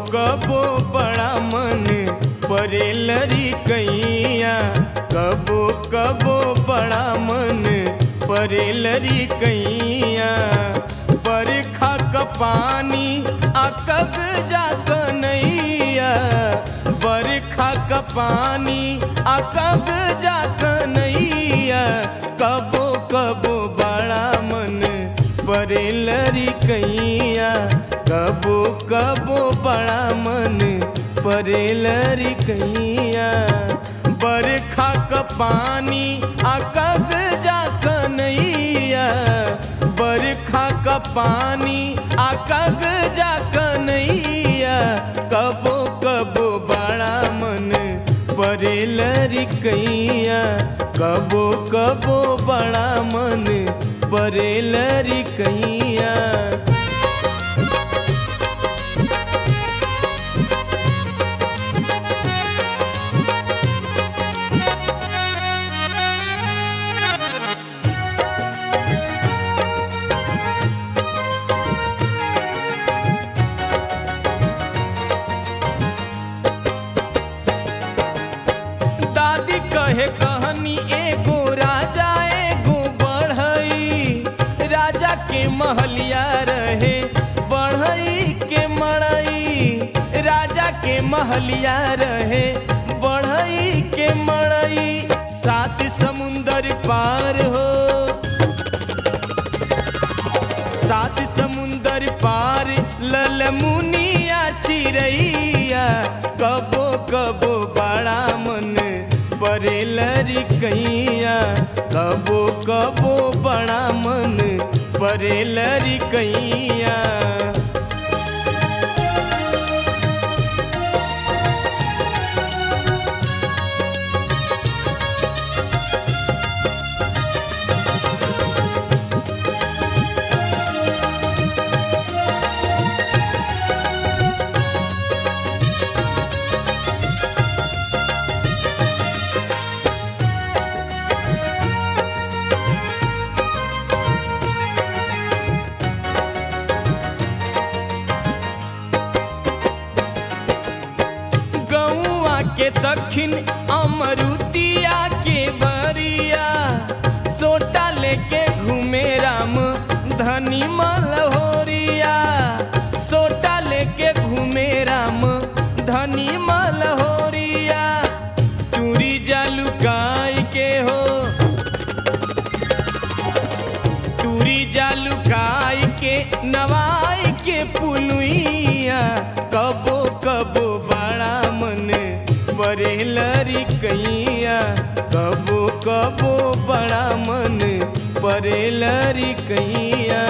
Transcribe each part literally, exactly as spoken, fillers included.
कबो बड़ा मन परे लरी कैया, कबो कबो बड़ा मन परे लरी कैया। बरखा का पानी अकब जा कन्हैया, बरखा का पानी अकब जा कन्हैया। कबो कबो बड़ा मन परे लरी कैया, कबो कबो बड़ा मन परे लरी कैया। बरखा का पानी अकब जा कन्हैया, बरखा का पानी अकब जा कन्हैया। कबो कबो बड़ा मन परे लरी कैया, कबो कबो बड़ा मन परे लरी कैया। दादी कहे कहानी एगो राजा एगो बढ़ई, राजा के महलिया रहे बढ़ई के मड़ई, राजा के महलिया रहे बढ़ई के मड़ई। सात समुंदर पार हो, सात समुंदर पार ललमुनिया चिरैया। कबो कबो बड़ा मन परे लरी कैया, कबो कबो बड़ा मन परे लरी कैया। के दक्षिण अमरुतिया के बरिया, सोटा लेके घूमे राम धनी मलहोरिया, सोटा लेके घूमे राम धनी मलहोरिया। तुरी जालुकाई के हो, तुरी जालुकाई के नवाई के पुलुइया। कबो कबो बड़ा मन परे लरी कैया, कबो कबो बड़ा मन परे लरी कैया।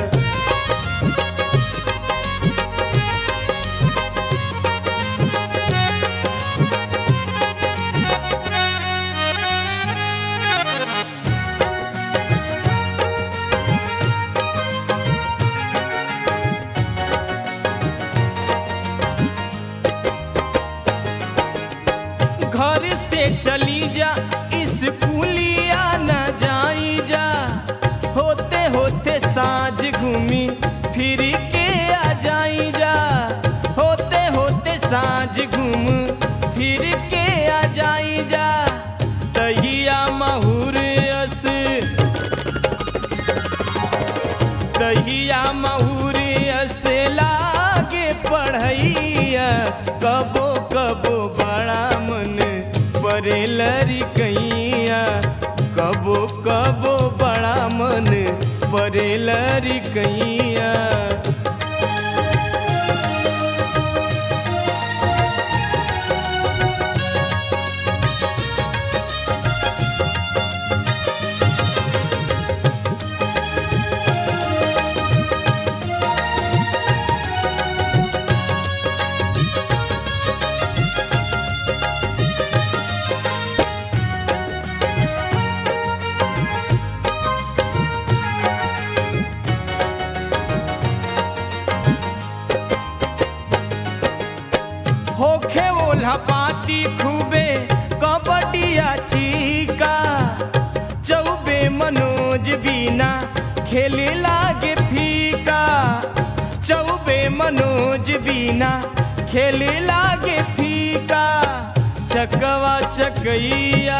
घर से चली जा स्कूलिया न जाई जा, होते होते साँझ घूमी फिर के आ जाई जा, होते होते साँझ घूम फिर के आ जाई जा। दहिया महुर अस, दहिया महुर अस लागे पढ़ैया। कबो कबो बड़ा मन परे लरी कैया, कबो कबो बड़ा मन परे लरी कैया। होखे ओल्हा पाती खूबे कबड्डिया चीका, चौबे मनोज बिना खेले लागे फीका, चौबे मनोज बिना खेले लागे फीका चकवा चकैया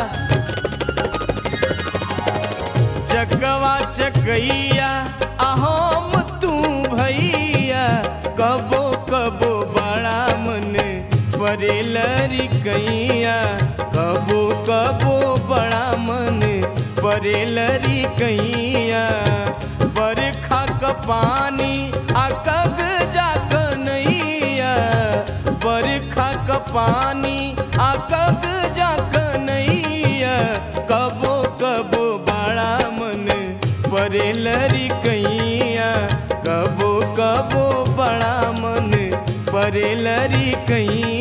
चकवा चकैया अहम तू भैया कबो कबो बड़ा मन परे लड़कैया कबो कबो बड़ा मन परे लड़कैया बरखा का पानी आकग जा कन्हैया बरखा का पानी आकग जा कन्हैया कबो कबो बड़ा मन परे लड़कैया कबो कबो बड़ा मन परे लड़कैया